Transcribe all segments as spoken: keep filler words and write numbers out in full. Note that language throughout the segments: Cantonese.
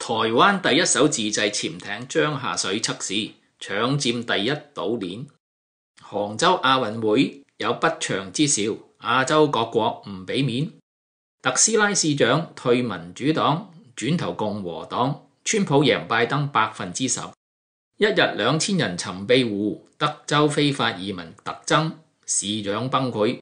台灣第一艘自製潛艇將下水測試，搶佔第一島鏈。杭州亞運會有不祥之兆，亞洲各國唔俾面。特斯拉市長退民主黨，轉投共和黨。川普贏拜登百分之十。一日兩千人尋庇護，德州非法移民突增，市長崩潰。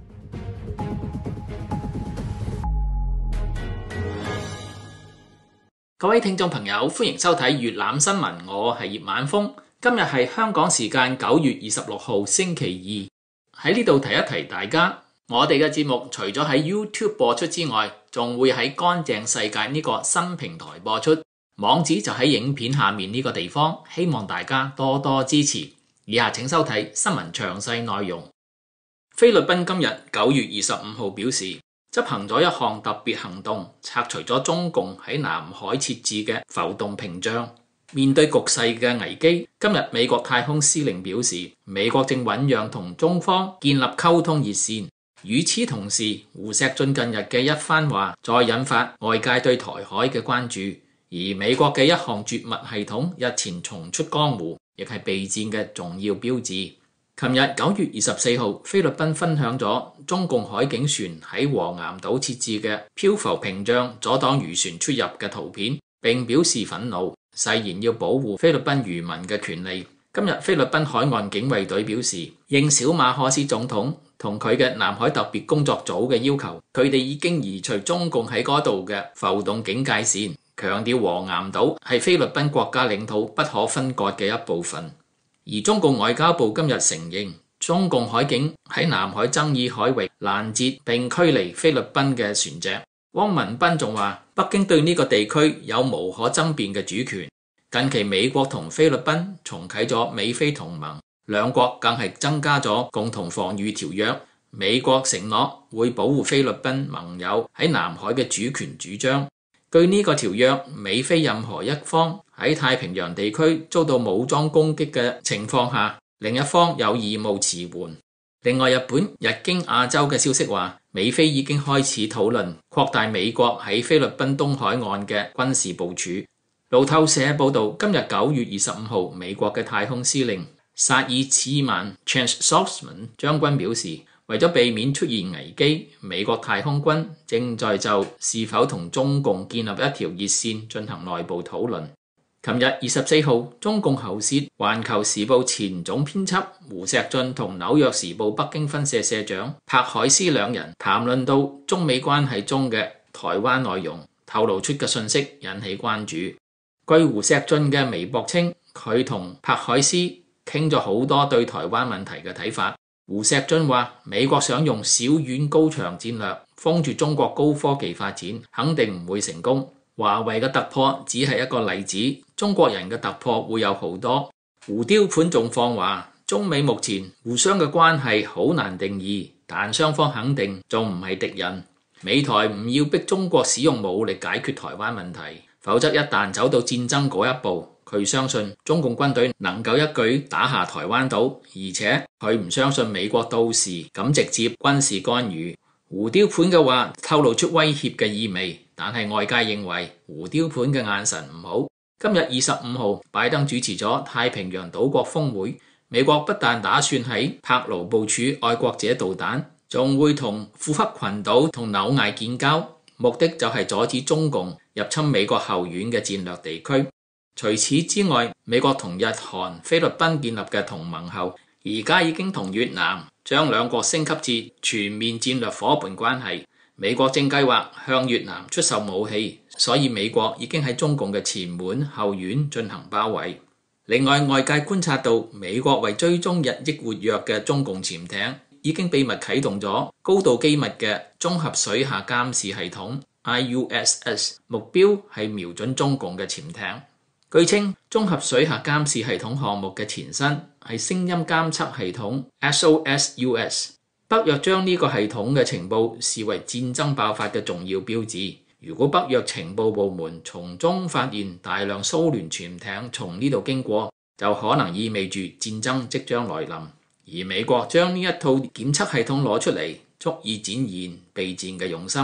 各位聽眾朋友，歡迎收睇粵覽新聞，我係葉晚風。今日係香港時間九月二十六號星期二。喺呢度提一提大家，我哋嘅節目除咗喺 YouTube 播出之外，仲會喺乾淨世界呢個新平台播出，網址就喺影片下面呢個地方，希望大家多多支持。以下請收睇新聞詳細內容。菲律賓今日九月二十五號表示，執行咗一項特別行動，拆除咗中共喺南海設置嘅浮動屏障。面對局勢嘅危機，今日美國太空司令表示，美國正醞釀同中方建立溝通熱線。與此同時，胡錫進近日嘅一番話再引發外界對台海嘅關注。而美國嘅一項絕密系統日前重出江湖，亦係備戰嘅重要標誌。琴日九月二十四號，菲律賓分享咗中共海警船喺黃岩島設置嘅漂浮屏障阻擋漁船出入嘅圖片，並表示憤怒，誓言要保護菲律賓漁民嘅權利。今日菲律賓海岸警衛隊表示，應小馬可斯總統同佢嘅南海特別工作組嘅要求，佢哋已經移除中共喺嗰度嘅浮動警戒線，強調黃岩島係菲律賓國家領土不可分割嘅一部分。而中共外交部今日承認，中共海警喺南海爭議海域攔截並驅離菲律賓嘅船隻。汪文斌仲話，北京對呢個地區有無可爭辯嘅主權。近期美國同菲律賓重啟咗美菲同盟，兩國更係增加咗共同防禦條約。美國承諾會保護菲律賓盟友喺南海嘅主權主張。據呢個條約，美菲任何一方喺太平洋地區遭到武裝攻擊嘅情況下，另一方有義務馳援。另外，日本日經亞洲嘅消息話，美菲已經開始討論擴大美國喺菲律賓東海岸嘅軍事部署。路透社報道，今日九月二十五號，美國嘅太空司令薩爾茨曼 Chance Saltzman 將軍表示，為咗避免出現危機，美國太空軍正在就是否同中共建立一條熱線進行內部討論。琴日二十四號，中共喉舌《環球時報》前總編輯胡錫進同《紐約時報》北京分社社長柏海斯兩人談論到中美關係中嘅台灣內容，透露出嘅信息引起關注。據胡錫進嘅微博稱，佢同柏海斯傾咗好多對台灣問題嘅睇法。胡錫進話，美國想用小院高牆戰略封住中國高科技發展，肯定唔會成功。華為嘅突破只係一個例子，中國人嘅突破會有好多。胡雕盤仲放話，中美目前互相嘅關係好難定義，但雙方肯定仲唔係敵人。美台唔要逼中國使用武力解決台灣問題，否則一旦走到戰爭嗰一步，佢相信中共軍隊能夠一舉打下台灣島，而且佢唔相信美國到時敢直接軍事干預。胡雕盤嘅話透露出威脅嘅意味，但係外界認為胡雕盤嘅眼神唔好。今日二十五號，拜登主持咗太平洋島國峰會，美國不但打算喺柏勞部署愛國者導彈，仲會同庫克群島同紐艾建交，目的就係阻止中共入侵美國後院嘅戰略地區。除此之外，美國同日韓菲律賓建立嘅同盟後，而家已經同越南將兩國升級至全面戰略夥伴關係。美國正計劃向越南出售武器，所以美國已經喺中共嘅前門後院進行包圍。另外，外界觀察到，美國為追蹤日益活躍嘅中共潛艇，已經秘密啟動咗高度機密嘅綜合水下監視系統 I U S S， 目標係瞄準中共嘅潛艇。據稱，綜合水下監視系統項目嘅前身係聲音監測系統 S O S U S。北約將呢個系統嘅情報視為戰爭爆發嘅重要標誌。如果北約情報部門從中發現大量蘇聯潛艇從呢度經過，就可能意味住戰爭即將來臨。而美國將呢一套檢測系統攞出嚟，足以展現備戰嘅用心。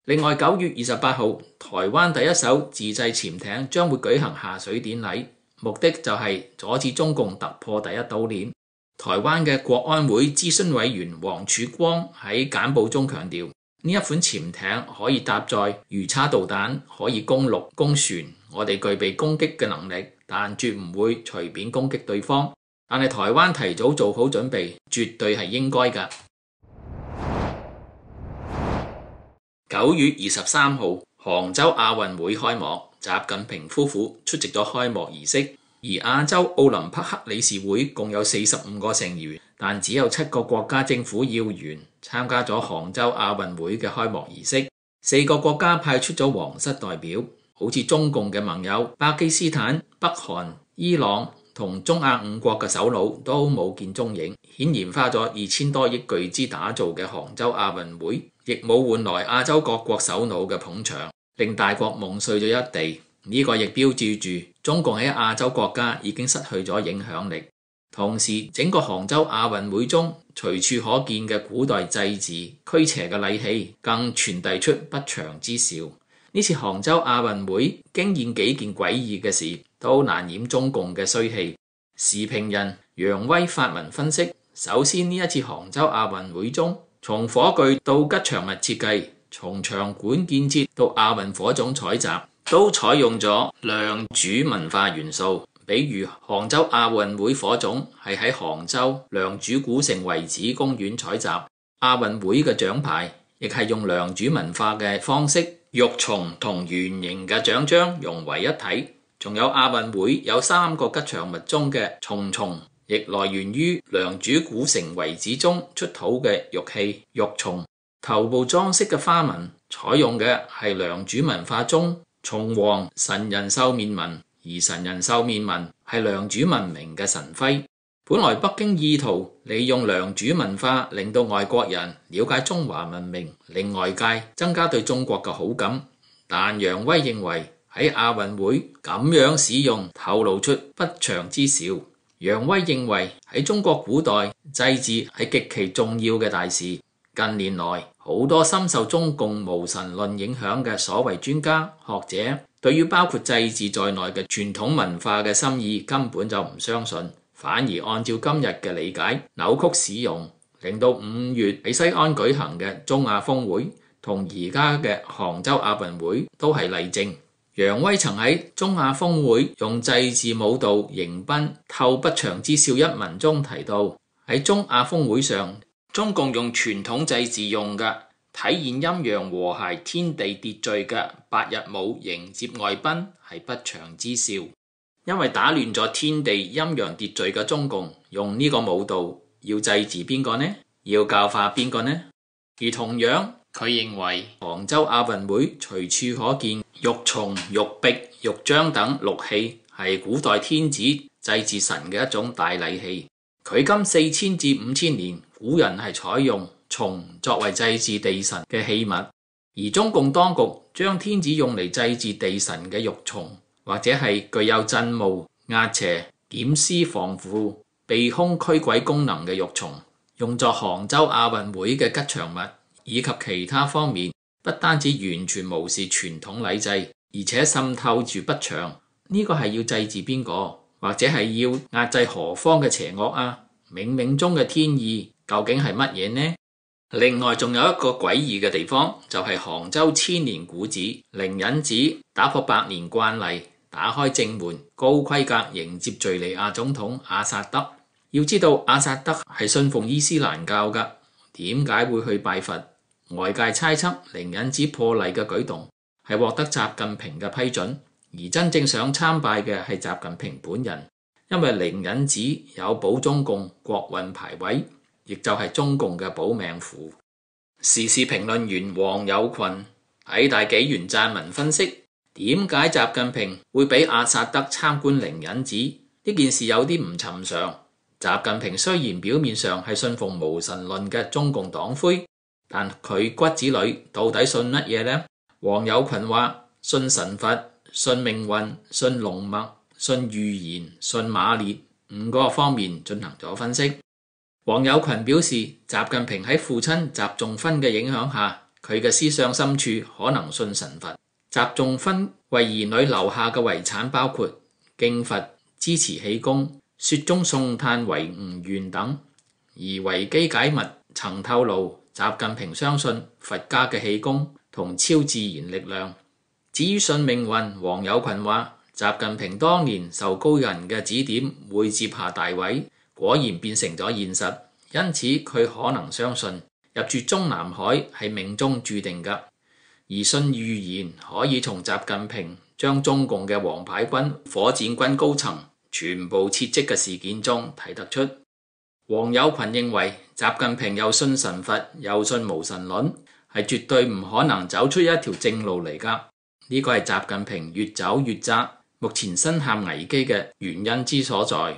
另外，九月二十八號，台灣第一艘自製潛艇將會舉行下水典禮，目的就係阻止中共突破第一島鏈。台灣嘅國安會諮詢委員黃曙光喺簡報中強調，呢一款潛艇可以搭載魚叉導彈，可以攻陸攻船，我哋具備攻擊嘅能力，但絕唔會隨便攻擊對方。但係台灣提早做好準備，絕對係應該㗎。九月二十三號，杭州亞運會開幕，習近平夫婦出席咗開幕儀式。而亞洲奧林匹克理事會共有四十五個成員，但只有七個國家政府要員參加咗杭州亞運會嘅開幕儀式。四個國家派出咗皇室代表，好似中共嘅盟友巴基斯坦、北韓、伊朗同中亞五國嘅首腦都冇見蹤影。顯然花咗二千多億巨資打造嘅杭州亞運會，亦冇換來亞洲各國首腦嘅捧場，令大國夢碎咗一地。呢個亦標誌住中共喺亞洲國家已經失去咗影響力。同時，整個杭州亞運會中隨處可見嘅古代祭祀驅邪嘅禮器，更傳遞出不祥之兆。呢次杭州亞運會經驗幾件詭異嘅事，都難掩中共嘅衰氣。時評人楊威發文分析，首先呢一次杭州亞運會中，從火炬到吉祥物設計，從場館建設到亞運火種採集，都採用咗良渚文化元素。比如杭州亞運會火種係喺杭州良渚古城遺址公園採集，亞運會嘅獎牌亦係用良渚文化嘅方式，玉琮同圓形嘅獎章融為一體。仲有亞運會有三個吉祥物中嘅重重，亦來源於良渚古城遺址中出土嘅玉器玉琮。頭部裝飾嘅花紋採用嘅係良渚文化中蟲王神人獸面紋，而神人獸面紋係良渚文明嘅神徽。本來北京意圖利用良渚文化令到外國人了解中華文明，令外界增加對中國嘅好感，但楊威認為喺亞運會咁樣使用透露出不祥之兆。楊威認為喺中國古代祭祀係極其重要嘅大事，近年來好多深受中共無神論影響嘅所謂專家學者，對於包括祭祀在內嘅傳統文化嘅心意根本就唔相信，反而按照今日嘅理解扭曲使用，令到五月喺西安舉行嘅中亞峰會同而家嘅杭州亞運會都係例證。楊威曾喺中亞峰會用祭祀舞蹈迎賓透不祥之兆一文中提到，喺中亞峰會上，中共用傳統祭祀用嘅體現陰陽和諧天地秩序嘅八日舞迎接外賓係不祥之兆，因為打亂咗天地陰陽秩序嘅中共用呢個舞蹈要祭祀邊個呢？要教化邊個呢？而同樣，佢認為杭州亞運會隨處可見玉琮、玉璧、玉璋等六器係古代天子祭祀神嘅一種大禮器。距今四千至五千年，古人係採用琮作為祭祀地神嘅器物，而中共當局將天子用嚟祭祀地神嘅玉琮，或者係具有鎮墓、壓邪、檢屍防腐、避凶驅鬼功能嘅玉琮，用作杭州亞運會嘅吉祥物，以及其他方面，不單止完全無視傳統禮制，而且滲透住不祥。呢個係要祭祀邊個？或者係要壓制何方嘅邪惡啊？冥冥中嘅天意究竟係乜嘢呢？另外仲有一個詭異嘅地方，就係杭州千年古寺靈隱寺打破百年慣例，打開正門，高規格迎接敘利亞總統阿薩德。要知道阿薩德係信奉伊斯蘭教㗎，點解會去拜佛？外界猜測靈隱寺破例嘅舉動係獲得習近平嘅批准。而真正想參拜嘅係習近平本人，因為靈隱寺有保中共國運牌位，亦就係中共嘅保命符。時事評論員黃友群喺大紀元撰文分析，點解習近平會俾阿薩德參觀靈隱寺？呢件事有啲唔尋常。習近平雖然表面上係信奉無神論嘅中共黨魁，但佢骨子裏到底信乜嘢呢？黃友群話信神佛、信命運、信龍脈、信預言、信馬列五個方面進行咗分析。黃友群表示，習近平喺父親習仲勳嘅影響下， 佢嘅思想深處可能信神佛。習仲勳為兒女留下嘅遺產包括敬佛、支持氣功、雪中送炭為吾願等。而維基解密曾透露，習近平相信佛家嘅氣功同超自然力量。至於信命運，黃友群話習近平當年受高人嘅指點會接下大位，果然變成咗現實，因此佢可能相信入住中南海係命中注定㗎。而信預言可以從習近平將中共嘅王牌軍、火箭軍高層全部撤職嘅事件中睇得出。黃友群認為習近平又信神佛又信無神論，係絕對唔可能走出一條正路嚟㗎。呢個係習近平越走越窄，目前身陷危機嘅原因之所在。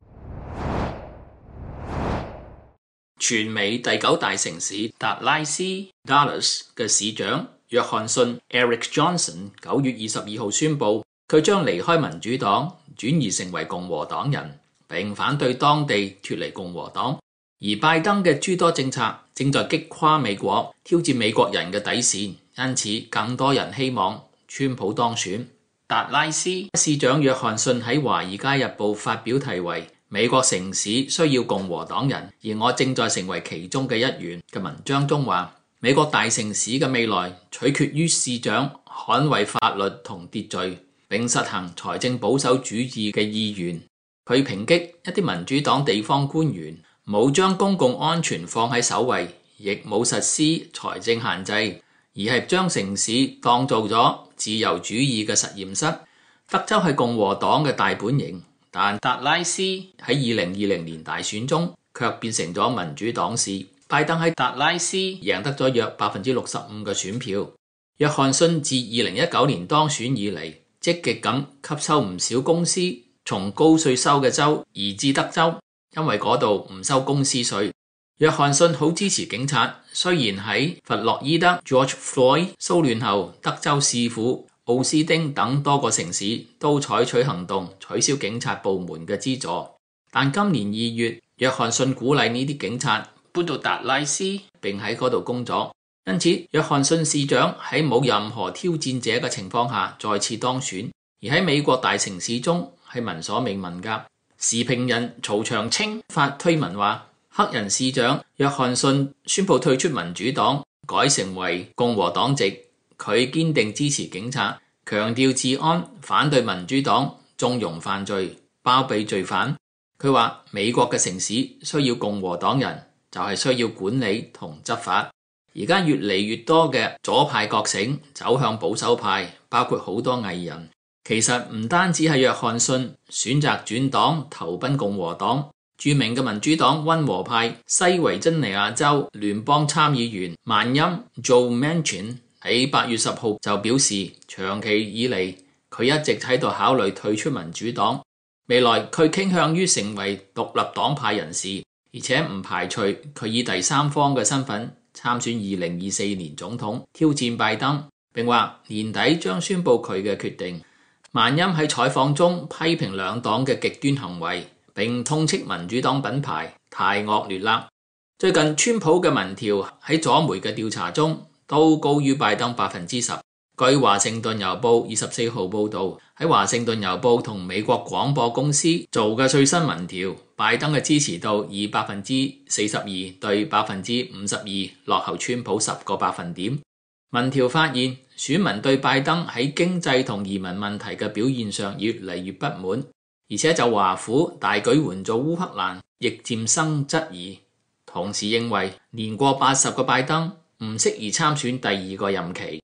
全美第九大城市達拉斯 Dallas 嘅市長約翰遜 Eric Johnson 九月二十二號宣布，佢將離開民主黨，轉移成為共和黨人，並反對當地脫離共和黨。而拜登嘅諸多政策正在擊垮美國，挑戰美國人嘅底線，因此更多人希望川普當選。達拉斯市長約翰遜喺《華爾街日報》發表題為《美國城市需要共和黨人，而我正在成為其中嘅一員》嘅文章中話，美國大城市嘅未來取決於市長捍衛法律同秩序，並實行財政保守主義嘅意願。佢抨擊一啲民主黨地方官員冇將公共安全放喺首位，亦冇實施財政限制，而係將城市當做咗自由主義嘅實驗室。德州係共和黨嘅大本營，但達拉斯喺二零二零年大選中卻變成咗民主黨市。拜登喺達拉斯贏得咗約百分之六十五嘅選票。約翰遜自二零一九年當選以嚟，積極咁吸收唔少公司從高稅收嘅州移至德州，因為嗰度唔收公司稅。約翰遜好支持警察，雖然喺弗洛伊德 George Floyd 騷亂後，德州市府奧斯丁等多個城市都採取行動取消警察部門嘅資助，但今年二月，約翰遜鼓勵呢啲警察搬到達拉斯並喺嗰度工作，因此約翰遜市長喺冇任何挑戰者嘅情況下再次當選，而喺美國大城市中係聞所未聞㗎。時評人曹長青發推文話，黑人市長約翰遜宣布退出民主黨，改成為共和黨籍。佢堅定支持警察，強調治安，反對民主黨縱容犯罪、包庇罪犯。佢話美國嘅城市需要共和黨人，就係需要管理同執法。而家越嚟越多嘅左派覺醒，走向保守派，包括好多藝人。其實唔單止係約翰遜選擇轉黨投奔共和黨，著名嘅民主黨溫和派西維珍尼亞州聯邦參議員萬欽 Joe Manchin 喺八月十號就表示，長期以嚟佢一直喺度考慮退出民主黨，未來佢傾向於成為獨立黨派人士，而且唔排除佢以第三方嘅身份參選二零二四年總統，挑戰拜登，並話年底將宣布佢嘅決定。萬欽喺採訪中批評兩黨嘅極端行為，並痛斥民主黨品牌太惡劣啦。最近川普嘅民調喺左媒嘅調查中都高於拜登百分之十。據華盛頓郵報二十四號報道，喺華盛頓郵報同美國廣播公司做嘅最新民調，拜登嘅支持度以百分之四十二對百分之五十二落後川普十個百分點。民調發現，選民對拜登喺經濟同移民問題嘅表現上越嚟越不滿，而且就華府大舉援助烏克蘭亦漸生質疑，同時認為年過八十嘅拜登唔適宜參選第二個任期。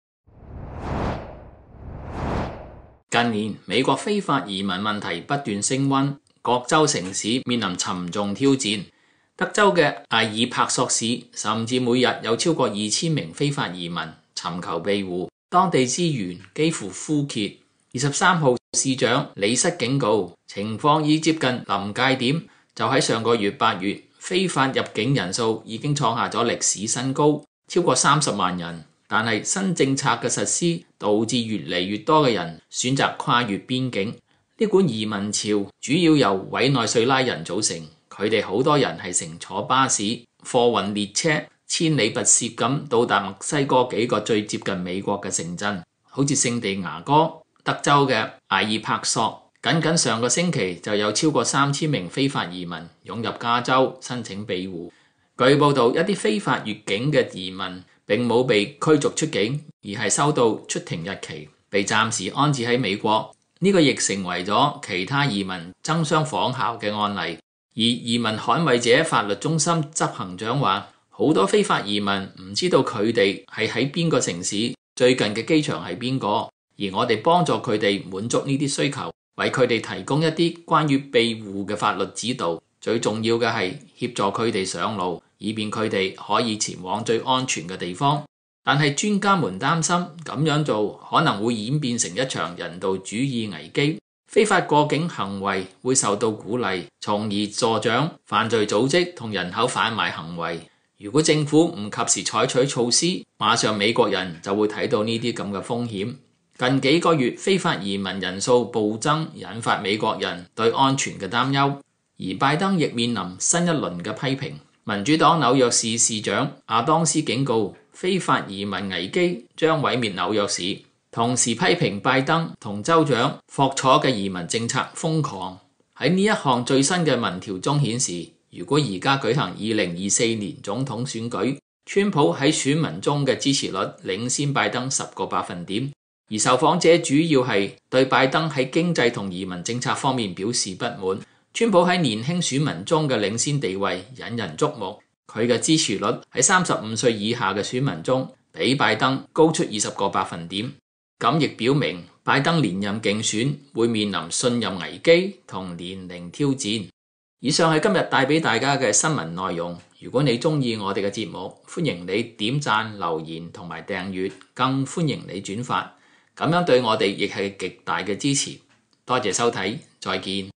近年美國非法移民問題不斷升溫，各州城市面臨沉重挑戰。德州嘅艾爾帕索市甚至每日有超過二千名非法移民尋求庇護，當地資源幾乎枯竭。二十三號，市長李瑟警告，情況已接近臨界點。就喺上個月八月，非法入境人數已經創下咗歷史新高，超過三十萬人。但係新政策嘅實施，導致越嚟越多嘅人選擇跨越邊境。呢股移民潮主要由委內瑞拉人組成，佢哋好多人係乘坐巴士、貨運列車、 千里跋涉咁到達墨西哥幾個最接近美國嘅城鎮，好似聖地牙哥、德州嘅埃爾帕索。僅僅上個星期就有超過三千名非法移民湧入加州申請庇護。據報道，一啲非法越境嘅移民並冇被驅逐出境，而係收到出庭日期，被暫時安置喺美國。呢個亦成為咗其他移民爭相仿效嘅案例。而移民捍衛者法律中心執行長話，好多非法移民唔知道佢哋係喺邊個城市，最近嘅機場係邊個，而我哋幫助佢哋滿足呢啲需求，為佢哋提供一啲關於庇護嘅法律指導。最重要嘅係協助佢哋上路，以便佢哋可以前往最安全嘅地方。但係專家們擔心咁樣做可能會演變成一場人道主義危機，非法過境行為會受到鼓勵，從而助長犯罪組織同人口販賣行為。如果政府唔及時採取措施，馬上美國人就會睇到呢啲咁嘅風險。近幾個月非法移民人數暴增，引發美國人對安全嘅擔憂。而拜登亦面臨新一輪嘅批評。民主黨紐約市市長亞當斯警告，非法移民危機將毀滅紐約市，同時批評拜登同州長霍楚嘅移民政策瘋狂。喺呢一項最新嘅民調中顯示，如果而家舉行二零二四年總統選舉，川普喺選民中嘅支持率領先拜登十個百分點。而受訪者主要係對拜登喺經濟同移民政策方面表示不滿。川普喺年輕選民中嘅領先地位引人矚目，佢嘅支持率喺三十五歲以下嘅選民中比拜登高出二十個百分點。咁亦表明拜登連任競選會面臨信任危機同年齡挑戰。以上係今日帶俾大家嘅新聞內容。如果你中意我哋嘅節目，歡迎你點讚、留言同埋訂閱，更歡迎你轉發，咁樣對我哋亦係極大嘅支持。多謝收睇，再見。